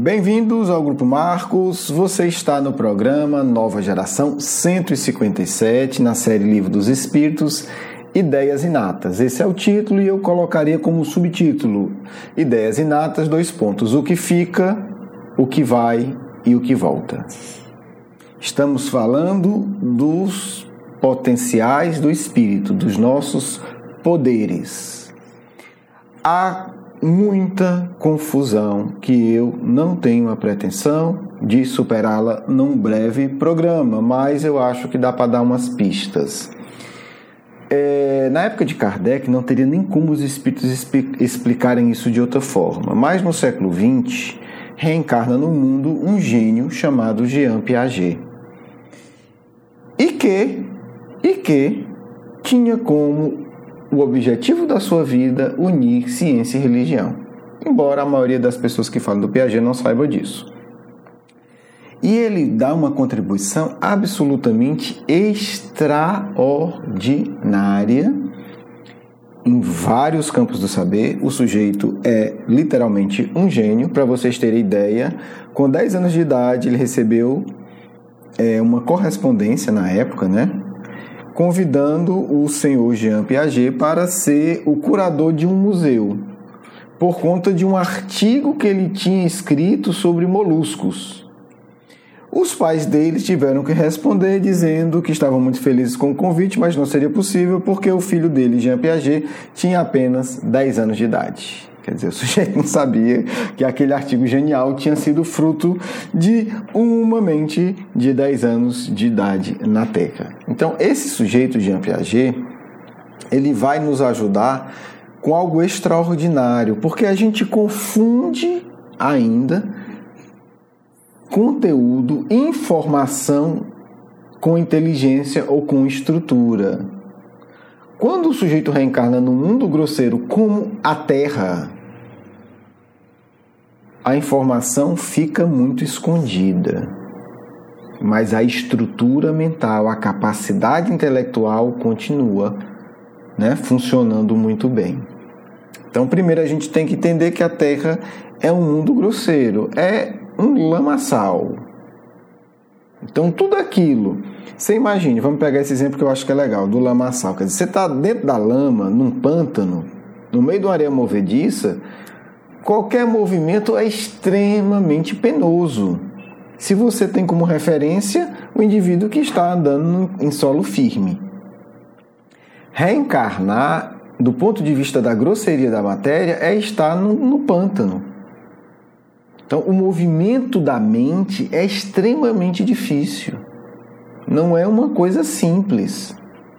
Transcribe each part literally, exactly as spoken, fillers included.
Bem-vindos ao Grupo Marcos. Você está no programa Nova Geração cento e cinquenta e sete, na série Livro dos Espíritos, Ideias Inatas. Esse é o título e eu colocaria como subtítulo Ideias Inatas, dois pontos, o que fica, o que vai e o que volta. Estamos falando dos potenciais do espírito, dos nossos poderes. Há muita confusão que eu não tenho a pretensão de superá-la num breve programa, mas eu acho que dá para dar umas pistas. É, na época de Kardec não teria nem como os espíritos explicarem isso de outra forma, mas no século vinte reencarna no mundo um gênio chamado Jean Piaget e que, e que tinha como o objetivo da sua vida unir ciência e religião, embora a maioria das pessoas que falam do Piaget não saiba disso. E ele dá uma contribuição absolutamente extraordinária em vários campos do saber. O sujeito é literalmente um gênio. Para vocês terem ideia, com dez anos de idade ele recebeu é, uma correspondência na época, né? Convidando o senhor Jean Piaget para ser o curador de um museu, por conta de um artigo que ele tinha escrito sobre moluscos. Os pais dele tiveram que responder dizendo que estavam muito felizes com o convite, mas não seria possível porque o filho dele, Jean Piaget, tinha apenas dez anos de idade. Quer dizer, o sujeito não sabia que aquele artigo genial tinha sido fruto de uma mente de dez anos de idade na Terra. Então, esse sujeito, Jean Piaget, ele vai nos ajudar com algo extraordinário, porque a gente confunde ainda conteúdo, informação com inteligência ou com estrutura. Quando o sujeito reencarna no mundo grosseiro como a Terra, a informação fica muito escondida, mas a estrutura mental, a capacidade intelectual continua, né, funcionando muito bem. Então, primeiro a gente tem que entender que a Terra é um mundo grosseiro, é um lamaçal. Então, tudo aquilo, você imagine, vamos pegar esse exemplo que eu acho que é legal, do lamaçal. Quer dizer, você está dentro da lama, num pântano, no meio de uma areia movediça, qualquer movimento é extremamente penoso. Se você tem como referência o indivíduo que está andando em solo firme. Reencarnar, do ponto de vista da grosseria da matéria, é estar no, no pântano. Então, o movimento da mente é extremamente difícil. Não é uma coisa simples.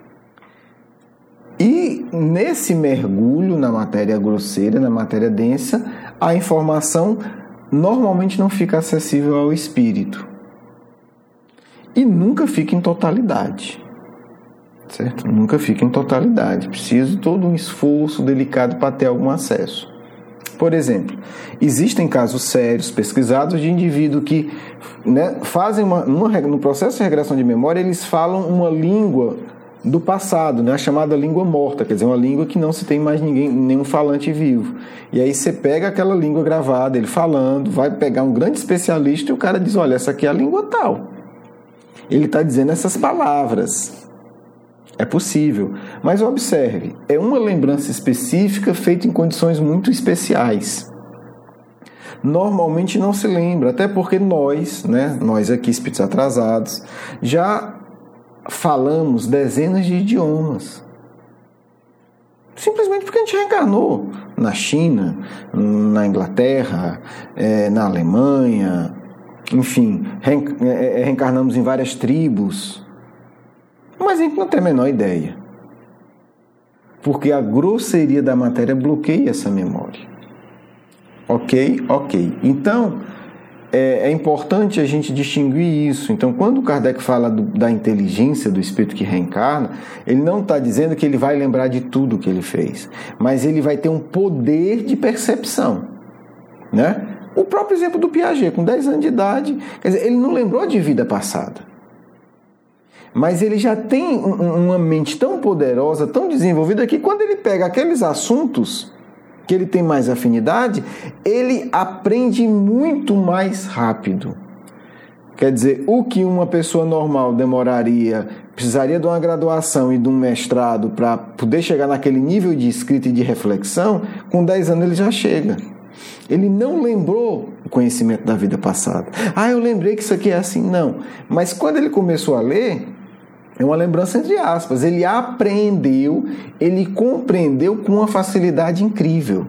E nesse mergulho na matéria grosseira, na matéria densa, a informação normalmente não fica acessível ao espírito. E nunca fica em totalidade. Certo? Nunca fica em totalidade. Precisa de todo um esforço delicado para ter algum acesso. Por exemplo, existem casos sérios pesquisados de indivíduos que, né, fazem uma, uma, no processo de regressão de memória, eles falam uma língua do passado, né, a chamada língua morta, quer dizer, uma língua que não se tem mais ninguém, nenhum falante vivo. E aí você pega aquela língua gravada, ele falando, vai pegar um grande especialista e o cara diz, olha, essa aqui é a língua tal. Ele está dizendo essas palavras. É possível, mas observe, é uma lembrança específica feita em condições muito especiais. Normalmente não se lembra, até porque nós, né, nós aqui, espíritos atrasados, já falamos dezenas de idiomas. Simplesmente porque a gente reencarnou na China, na Inglaterra, é, na Alemanha, enfim, reencarnamos em várias tribos. Mas a gente não tem a menor ideia. Porque a grosseria da matéria bloqueia essa memória. Ok? Ok. Então, é, é importante a gente distinguir isso. Então, quando Kardec fala do, da inteligência do espírito que reencarna, ele não está dizendo que ele vai lembrar de tudo que ele fez. Mas ele vai ter um poder de percepção. Né? O próprio exemplo do Piaget, com dez anos de idade, quer dizer, ele não lembrou de vida passada. Mas ele já tem uma mente tão poderosa, tão desenvolvida, que quando ele pega aqueles assuntos que ele tem mais afinidade, ele aprende muito mais rápido. Quer dizer, o que uma pessoa normal demoraria, precisaria de uma graduação e de um mestrado para poder chegar naquele nível de escrita e de reflexão, com dez anos ele já chega. Ele não lembrou o conhecimento da vida passada. Ah, eu lembrei que isso aqui é assim. Não. Mas quando ele começou a ler, é uma lembrança entre aspas. Ele aprendeu, ele compreendeu com uma facilidade incrível.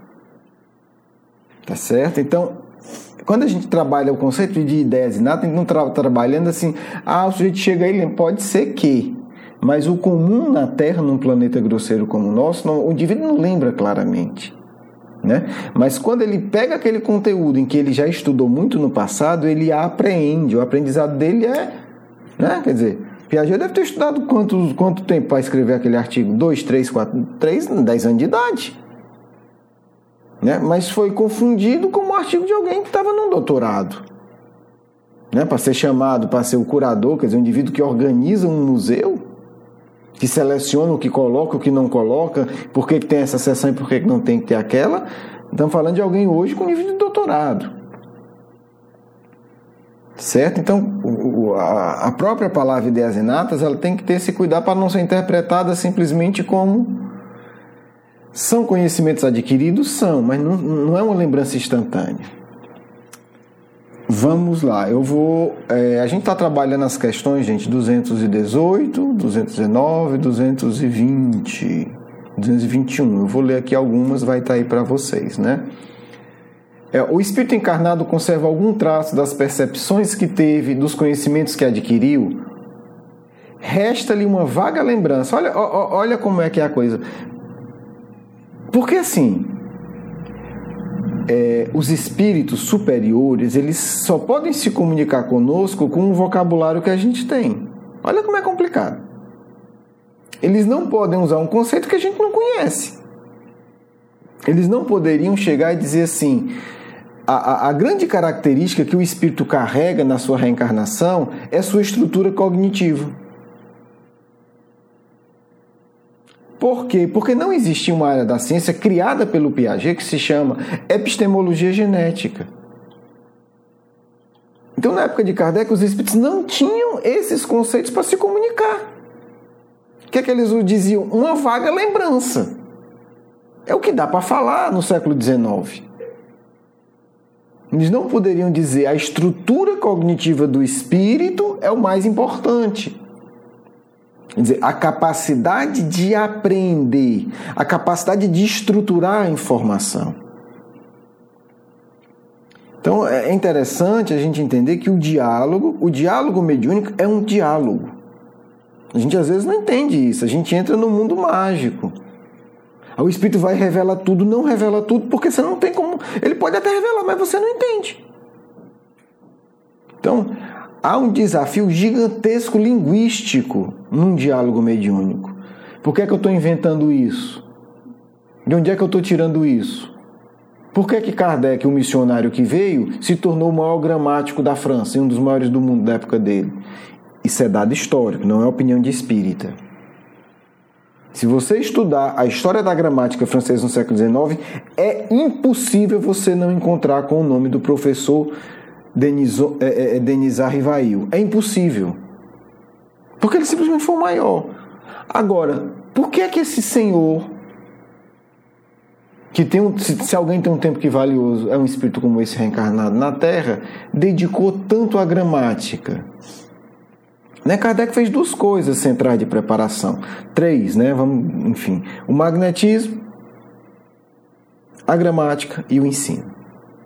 Tá certo? Então, quando a gente trabalha o conceito de ideias inatas, a gente não está trabalhando assim, ah, o sujeito chega aí, pode ser que. Mas o comum na Terra, num planeta grosseiro como o nosso, não, o indivíduo não lembra claramente. Né? Mas quando ele pega aquele conteúdo em que ele já estudou muito no passado, ele apreende. O aprendizado dele é... Né? Quer dizer, Piaget deve ter estudado quanto, quanto tempo para escrever aquele artigo? Dois, três, quatro, três, dez anos de idade. Né? Mas foi confundido como um artigo de alguém que estava num doutorado. Né? Para ser chamado, para ser o curador, quer dizer, um indivíduo que organiza um museu, que seleciona o que coloca, o que não coloca, por que, que tem essa seção e por que, que não tem que ter aquela. Estamos falando de alguém hoje com nível de doutorado. Certo? Então, o, a, a própria palavra ideias inatas, ela tem que ter esse cuidado para não ser interpretada simplesmente como são conhecimentos adquiridos, são, mas não, não é uma lembrança instantânea. Vamos lá, eu vou... É, a gente está trabalhando as questões, gente, duzentos e dezoito, duzentos e dezenove, duzentos e vinte, duzentos e vinte e um. Eu vou ler aqui algumas, vai estar aí para vocês, né? É, o espírito encarnado conserva algum traço das percepções que teve, dos conhecimentos que adquiriu? Resta-lhe uma vaga lembrança. Olha, olha como é que é a coisa. Porque assim... É, os espíritos superiores, eles só podem se comunicar conosco com o vocabulário que a gente tem. Olha como é complicado. Eles não podem usar um conceito que a gente não conhece. Eles não poderiam chegar e dizer assim, a, a, a grande característica que o espírito carrega na sua reencarnação é sua estrutura cognitiva. Por quê? Porque não existia uma área da ciência criada pelo Piaget que se chama epistemologia genética. Então, na época de Kardec, os espíritos não tinham esses conceitos para se comunicar. O que é que eles diziam? Uma vaga lembrança. É o que dá para falar no século dezenove. Eles não poderiam dizer a estrutura cognitiva do espírito é o mais importante. Quer dizer, a capacidade de aprender, a capacidade de estruturar a informação. Então, é interessante a gente entender que o diálogo, o diálogo mediúnico é um diálogo. A gente às vezes não entende isso, a gente entra no mundo mágico. O espírito vai e revela tudo, não revela tudo, porque você não tem como... Ele pode até revelar, mas você não entende. Então... há um desafio gigantesco linguístico num diálogo mediúnico. Por que é que eu estou inventando isso? De onde é que eu estou tirando isso? Por que é que Kardec, o missionário que veio, se tornou o maior gramático da França e um dos maiores do mundo da época dele? Isso é dado histórico, não é opinião de espírita. Se você estudar a história da gramática francesa no século dezenove, é impossível você não encontrar com o nome do professor Denis Arrivail. É impossível. Porque ele simplesmente foi o maior. Agora, por que é que esse senhor, que tem um, se, se alguém tem um tempo que valioso, é um espírito como esse reencarnado na Terra, dedicou tanto à gramática? Né? Kardec fez duas coisas centrais de preparação. Três, né? Vamos, enfim. O magnetismo, a gramática e o ensino.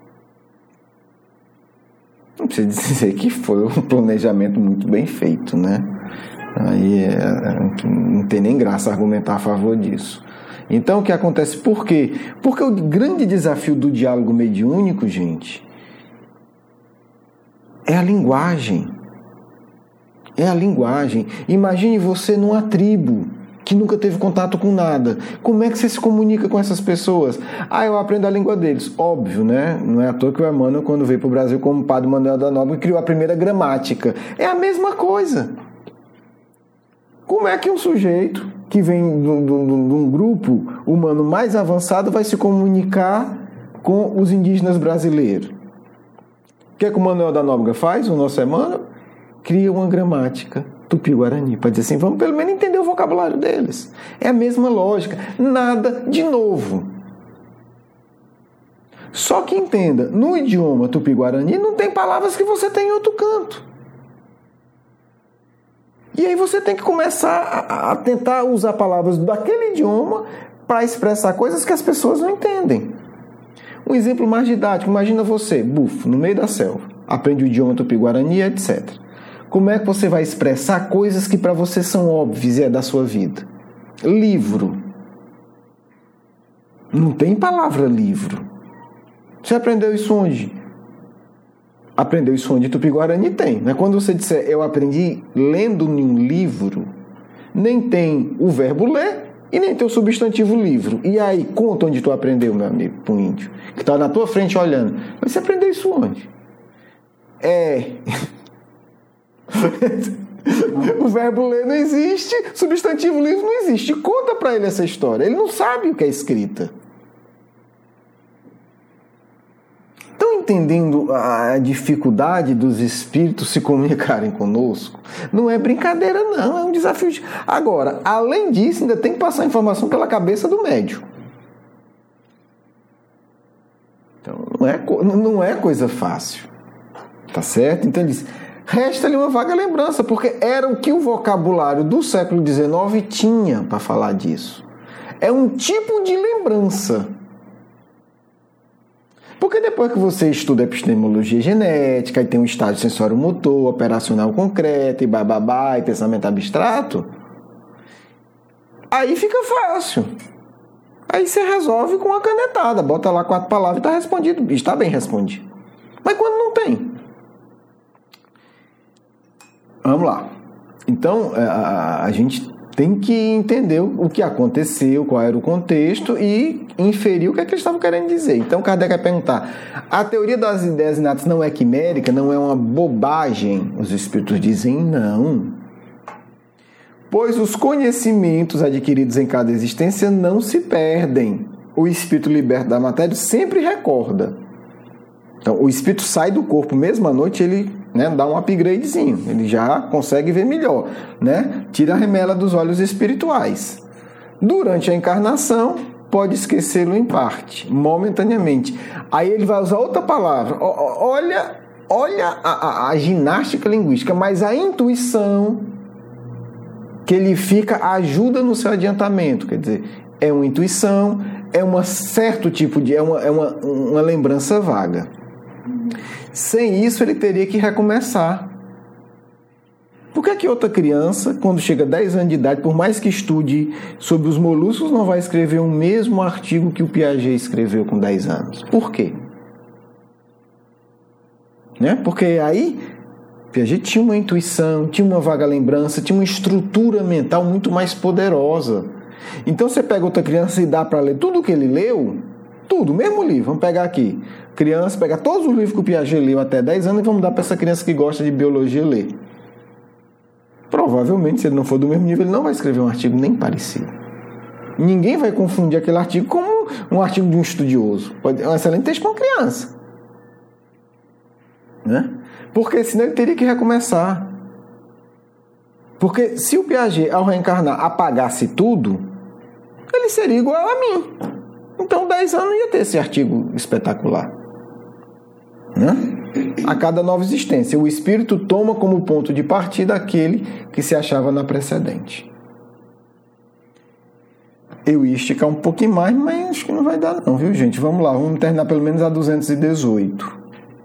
Não precisa dizer que foi um planejamento muito bem feito, né? Aí é, não tem nem graça argumentar a favor disso. Então, o que acontece? Por quê? Porque o grande desafio do diálogo mediúnico, gente, é a linguagem. É a linguagem. Imagine você numa tribo que nunca teve contato com nada. Como é que você se comunica com essas pessoas? Ah, eu aprendo a língua deles. Óbvio, né? Não é à toa que o Emmanuel, quando veio para o Brasil como padre Manuel da Nóbrega, criou a primeira gramática. É a mesma coisa. Como é que um sujeito que vem de um grupo humano mais avançado vai se comunicar com os indígenas brasileiros. O que é que o Manuel da Nóbrega faz, o nosso Emmanuel? Cria uma gramática tupi-guarani, para dizer assim, vamos pelo menos entender o vocabulário deles. É a mesma lógica, nada de novo. Só que entenda, no idioma tupi-guarani não tem palavras que você tem em outro canto. E aí você tem que começar a, a tentar usar palavras daquele idioma para expressar coisas que as pessoas não entendem. Um exemplo mais didático, imagina você, bufo, no meio da selva, aprende o idioma tupi-guarani, etcétera. Como é que você vai expressar coisas que para você são óbvias e é da sua vida? Livro. Não tem palavra livro. Você aprendeu isso onde? Aprendeu isso onde tupi-guarani tem. Né? Quando você disser, eu aprendi lendo em um livro, nem tem o verbo ler e nem tem o substantivo livro. E aí, conta onde tu aprendeu, meu amigo, para um índio, que está na tua frente olhando. Mas você aprendeu isso onde? É... O verbo ler não existe, substantivo livro não existe. Conta para ele essa história. Ele não sabe o que é escrita. Estão entendendo a dificuldade dos espíritos se comunicarem conosco? Não é brincadeira, não. É um desafio. De... Agora, além disso, ainda tem que passar a informação pela cabeça do médium. Então, não é, não é coisa fácil. Tá certo? Então, ele diz... Resta-lhe uma vaga lembrança, porque era o que o vocabulário do século dezenove tinha para falar disso. É um tipo de lembrança. Porque depois que você estuda epistemologia genética, e tem um estágio sensório-motor, operacional concreto, e bababá, e pensamento abstrato, aí fica fácil. Aí você resolve com uma canetada, bota lá quatro palavras e está respondido. Está bem respondido. Mas quando não tem? Vamos lá. Então, a, a gente tem que entender o que aconteceu, qual era o contexto e inferir o que é que eles estavam querendo dizer. Então, Kardec vai perguntar, a teoria das ideias inatas não é quimérica, não é uma bobagem? Os espíritos dizem não. Pois os conhecimentos adquiridos em cada existência não se perdem. O espírito liberto da matéria sempre recorda. Então, o espírito sai do corpo, mesmo à noite, ele... Né, dá um upgradezinho, ele já consegue ver melhor, né? Tira a remela dos olhos espirituais. Durante a encarnação, pode esquecê-lo em parte, momentaneamente. Aí ele vai usar outra palavra. Olha, olha a, a, a ginástica linguística, mas a intuição que ele fica ajuda no seu adiantamento. Quer dizer, é uma intuição, é um certo tipo de... é uma, é uma, uma lembrança vaga. Sem isso, ele teria que recomeçar. Por que que outra criança, quando chega a dez anos de idade, por mais que estude sobre os moluscos, não vai escrever o mesmo artigo que o Piaget escreveu com dez anos? Por quê? Né? Porque aí, Piaget tinha uma intuição, tinha uma vaga lembrança, tinha uma estrutura mental muito mais poderosa. Então, você pega outra criança e dá para ler tudo o que ele leu, tudo, o mesmo livro, vamos pegar aqui. Criança, pegar todos os livros que o Piaget leu até dez anos e vamos dar para essa criança que gosta de biologia ler. Provavelmente, se ele não for do mesmo nível, ele não vai escrever um artigo nem parecido. Ninguém vai confundir aquele artigo com um artigo de um estudioso. Pode, é um excelente texto para uma criança. Né? Porque senão ele teria que recomeçar. Porque se o Piaget, ao reencarnar, apagasse tudo, ele seria igual a mim. Então, dez anos ia ter esse artigo espetacular. Né? A cada nova existência, o espírito toma como ponto de partida aquele que se achava na precedente. Eu ia esticar um pouquinho mais, mas acho que não vai dar não, viu, gente? Vamos lá, vamos terminar pelo menos a duzentos e dezoito.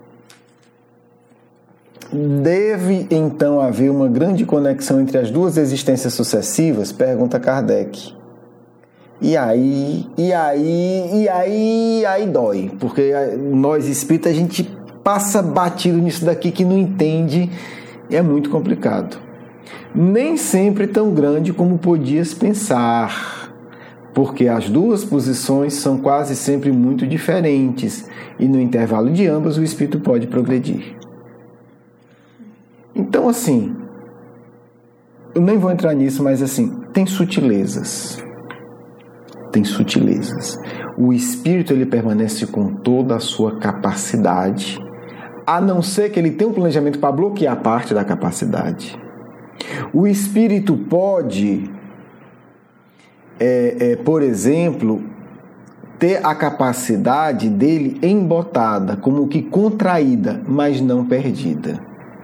Deve, então, haver uma grande conexão entre as duas existências sucessivas? Pergunta Kardec. E aí, e aí, e aí, aí dói. Porque nós espíritas, a gente passa batido nisso daqui que não entende. É muito complicado. Nem sempre tão grande como podias pensar. Porque as duas posições são quase sempre muito diferentes. E no intervalo de ambas o espírito pode progredir. Então, assim... Eu nem vou entrar nisso, mas assim, tem sutilezas. Tem sutilezas. O espírito, ele permanece com toda a sua capacidade, a não ser que ele tenha um planejamento para bloquear parte da capacidade. O espírito pode, é, é, por exemplo, ter a capacidade dele embotada, como que contraída, mas não perdida.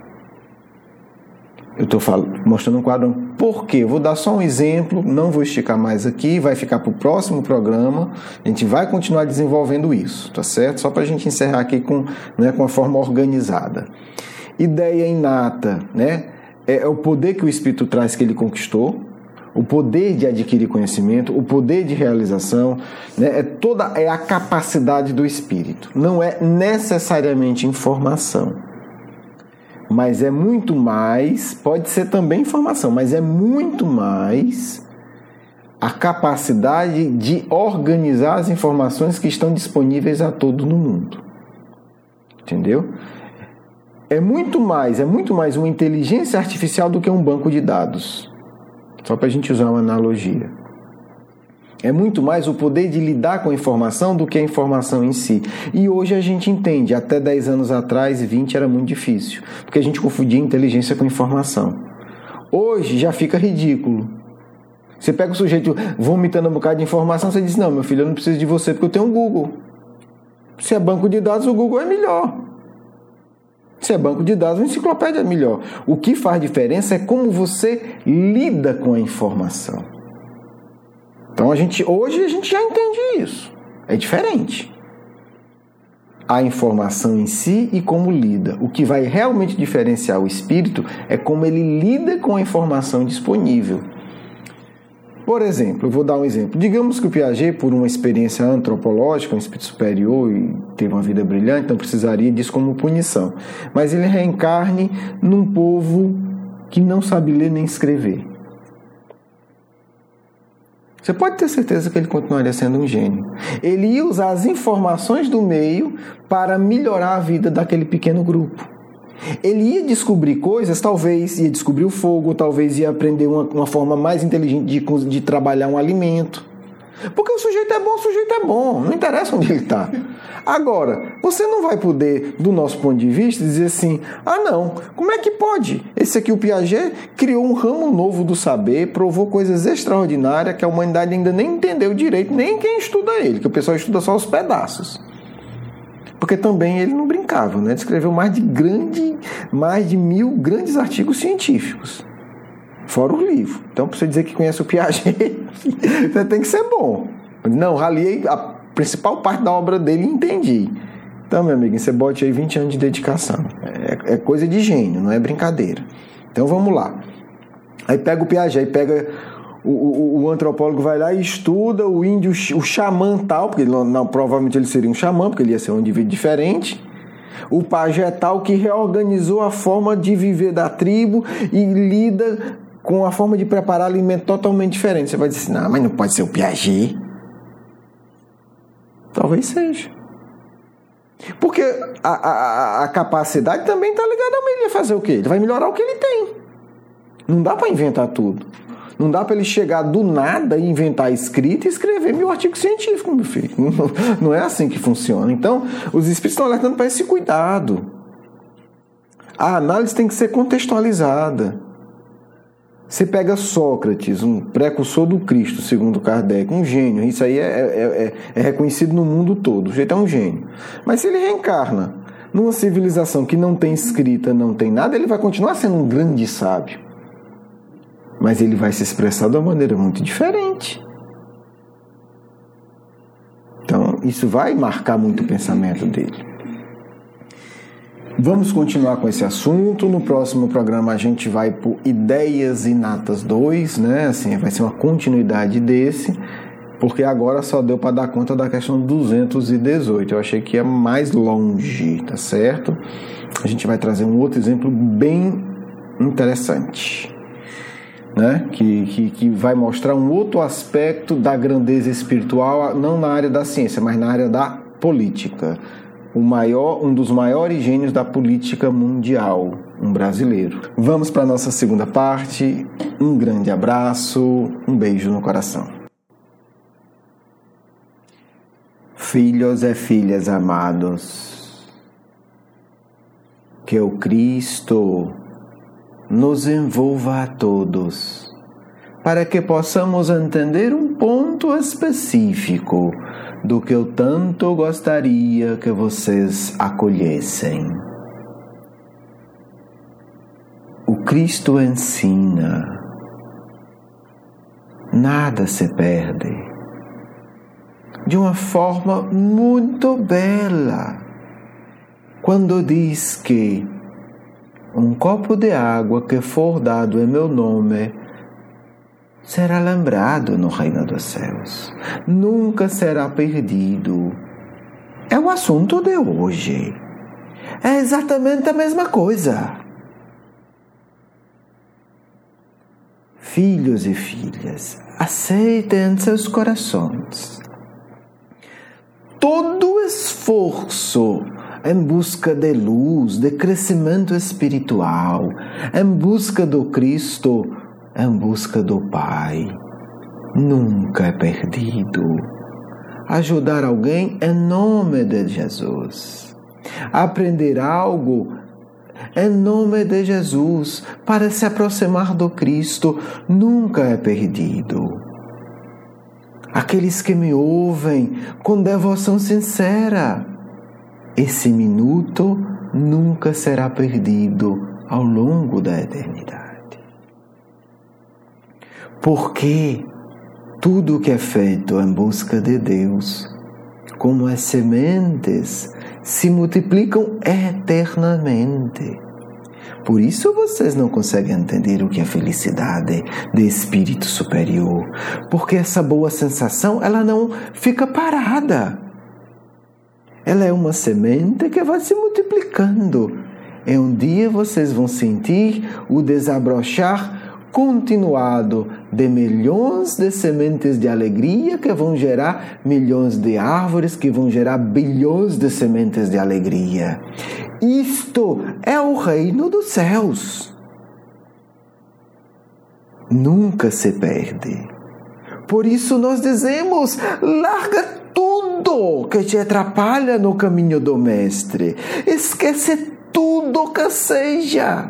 Eu estou mostrando um quadro. Por quê? Eu vou dar só um exemplo, não vou esticar mais aqui, vai ficar para o próximo programa. A gente vai continuar desenvolvendo isso, tá certo? Só para a gente encerrar aqui com, né, com a forma organizada. Ideia inata, né? É, é o poder que o espírito traz que ele conquistou, o poder de adquirir conhecimento, o poder de realização, né? É toda é a capacidade do espírito. Não é necessariamente informação. Mas é muito mais, pode ser também informação, mas é muito mais a capacidade de organizar as informações que estão disponíveis a todo no mundo. Entendeu? É muito mais, é muito mais uma inteligência artificial do que um banco de dados. Só para a gente usar uma analogia. É muito mais o poder de lidar com a informação do que a informação em si. E hoje a gente entende, até dez anos atrás, vinte, era muito difícil, porque a gente confundia inteligência com informação. Hoje já fica ridículo. Você pega o sujeito vomitando um bocado de informação, você diz, não, meu filho, eu não preciso de você porque eu tenho um Google. Se é banco de dados, o Google é melhor. Se é banco de dados, a enciclopédia é melhor. O que faz diferença é como você lida com a informação. Então, a gente, hoje a gente já entende isso. É diferente. A informação em si e como lida. O que vai realmente diferenciar o espírito é como ele lida com a informação disponível. Por exemplo, eu vou dar um exemplo. Digamos que o Piaget, por uma experiência antropológica, um espírito superior e teve uma vida brilhante, então precisaria disso como punição. Mas ele reencarne num povo que não sabe ler nem escrever. Você pode ter certeza que ele continuaria sendo um gênio. Ele ia usar as informações do meio para melhorar a vida daquele pequeno grupo. Ele ia descobrir coisas, talvez ia descobrir o fogo, talvez ia aprender uma, uma forma mais inteligente de, de trabalhar um alimento. Porque o sujeito é bom, o sujeito é bom, não interessa onde ele está. Agora, você não vai poder, do nosso ponto de vista, dizer assim, ah não, como é que pode? Esse aqui, o Piaget, criou um ramo novo do saber, provou coisas extraordinárias que a humanidade ainda nem entendeu direito, nem quem estuda ele, que o pessoal estuda só os pedaços. Porque também ele não brincava, né? Ele escreveu mais de, grande, mais de mil grandes artigos científicos. Fora o livro. Então, para você dizer que conhece o Piaget, você tem que ser bom. Não, raliei a principal parte da obra dele e entendi. Então, meu amigo, você bote aí vinte anos de dedicação. É, é coisa de gênio, não é brincadeira. Então, vamos lá. Aí pega o Piaget, aí pega o, o, o antropólogo, vai lá e estuda o índio, o xamã tal, porque não, não, provavelmente ele seria um xamã, porque ele ia ser um indivíduo diferente. O pajé tal que reorganizou a forma de viver da tribo e lida com a forma de preparar alimento totalmente diferente. Você vai dizer assim, não, mas não pode ser o Piaget. Talvez seja. Porque a, a, a capacidade também está ligada a ele. Ele vai fazer o quê? Ele vai melhorar o que ele tem. Não dá para inventar tudo. Não dá para ele chegar do nada e inventar escrita e escrever mil artigos científicos, meu filho. Não é assim que funciona. Então, os espíritos estão alertando para esse cuidado. A análise tem que ser contextualizada. Você pega Sócrates, um precursor do Cristo, segundo Kardec, um gênio. Isso aí é, é, é reconhecido no mundo todo. O jeito é um gênio. Mas se ele reencarna numa civilização que não tem escrita, não tem nada, ele vai continuar sendo um grande sábio. Mas ele vai se expressar de uma maneira muito diferente. Então, isso vai marcar muito o pensamento dele. Vamos continuar com esse assunto. No próximo programa a gente vai por Ideias Inatas dois, né? Assim, vai ser uma continuidade desse, porque agora só deu para dar conta da questão duzentos e dezoito. Eu achei que ia mais longe, tá certo? A gente vai trazer um outro exemplo bem interessante, né? Que, que, que vai mostrar um outro aspecto da grandeza espiritual, não na área da ciência, mas na área da política. O maior, um dos maiores gênios da política mundial. um brasileiro. Vamos para a nossa segunda parte. Um grande abraço, um beijo no coração. Filhos e filhas amados, que o Cristo nos envolva a todos, para que possamos entender um ponto específico do que eu tanto gostaria que vocês acolhessem. O Cristo ensina, nada se perde, de uma forma muito bela, quando diz que um copo de água que for dado em meu nome será lembrado no reino dos céus, nunca será perdido. É o assunto de hoje, é exatamente a mesma coisa. Filhos e filhas, aceitem em seus corações todo esforço em busca de luz, de crescimento espiritual, em busca do Cristo, em busca do Pai. Nunca é perdido. Ajudar alguém em nome de Jesus. Aprender algo em nome de Jesus, para se aproximar do Cristo, nunca é perdido. Aqueles que me ouvem com devoção sincera, esse minuto nunca será perdido ao longo da eternidade. Porque tudo que é feito em busca de Deus, como as sementes, se multiplicam eternamente. Por isso vocês não conseguem entender o que é felicidade de espírito superior. Porque essa boa sensação, ela não fica parada. Ela é uma semente que vai se multiplicando. E um dia vocês vão sentir o desabrochar continuado de milhões de sementes de alegria que vão gerar milhões de árvores que vão gerar bilhões de sementes de alegria. Isto é o reino dos céus. Nunca se perde. Por isso nós dizemos, larga tudo que te atrapalha no caminho do Mestre. Esquece tudo que seja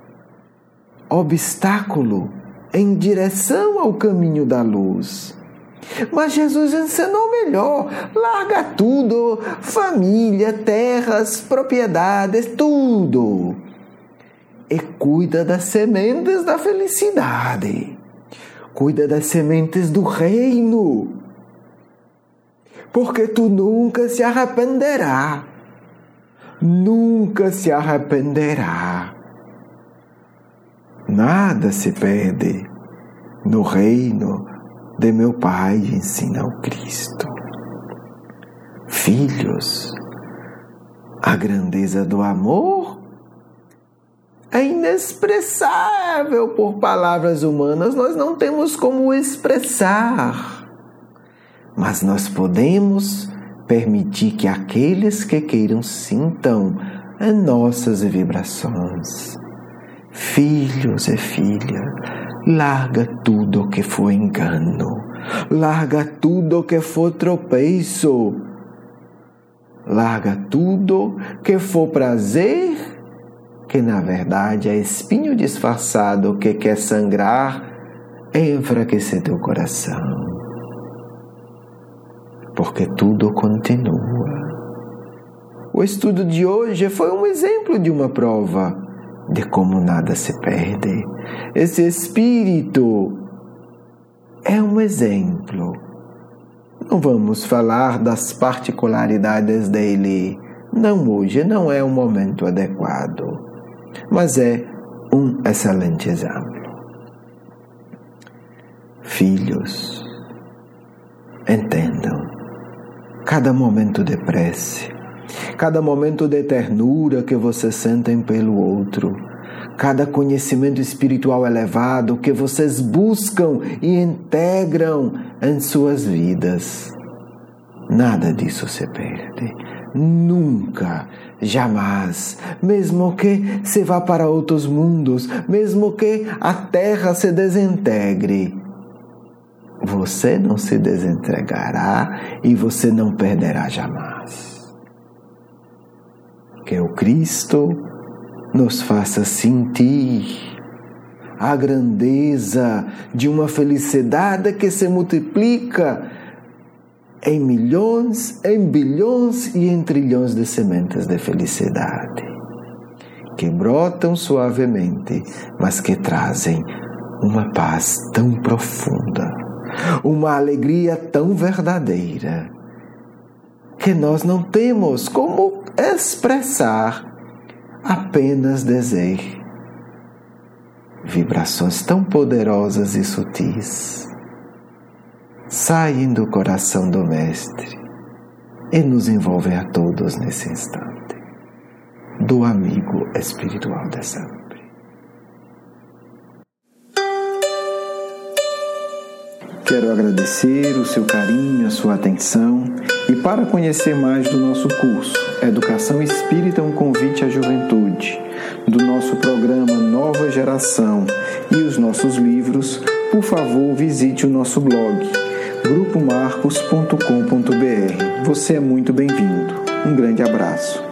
obstáculo em direção ao caminho da luz. Mas Jesus ensinou melhor. Larga tudo, família, terras, propriedades, tudo. E cuida das sementes da felicidade. Cuida das sementes do reino. Porque tu nunca se arrependerá. Nunca se arrependerá. Nada se perde no reino de meu Pai, ensina o Cristo. Filhos, a grandeza do amor é inexpressável por palavras humanas. Nós não temos como expressar. Mas nós podemos permitir que aqueles que queiram sintam em nossas vibrações. Filhos e filhas, larga tudo que for engano, larga tudo que for tropeço, larga tudo que for prazer, que na verdade é espinho disfarçado que quer sangrar e enfraquecer teu coração. Porque tudo continua. O estudo de hoje foi um exemplo de uma prova de como nada se perde. Esse Espírito é um exemplo. Não vamos falar das particularidades dele. Não hoje, não é o momento adequado. Mas é um excelente exemplo. Filhos, entendam. Cada momento de prece, cada momento de ternura que vocês sentem pelo outro, cada conhecimento espiritual elevado que vocês buscam e integram em suas vidas, nada disso se perde. nunca, jamais, mesmo que se vá para outros mundos, mesmo que a terra se desintegre, você não se desintegrará e você não perderá jamais. Que o Cristo nos faça sentir a grandeza de uma felicidade que se multiplica em milhões, em bilhões e em trilhões de sementes de felicidade, que brotam suavemente, mas que trazem uma paz tão profunda, uma alegria tão verdadeira, que nós não temos como expressar, apenas dizer. Vibrações tão poderosas e sutis saem do coração do Mestre e nos envolvem a todos nesse instante, do amigo espiritual de sempre. Quero agradecer o seu carinho, a sua atenção, e para conhecer mais do nosso curso Educação Espírita, um convite à juventude, do nosso programa Nova Geração e os nossos livros, por favor, visite o nosso blog grupo marcos ponto com ponto b r. Você é muito bem-vindo. Um grande abraço.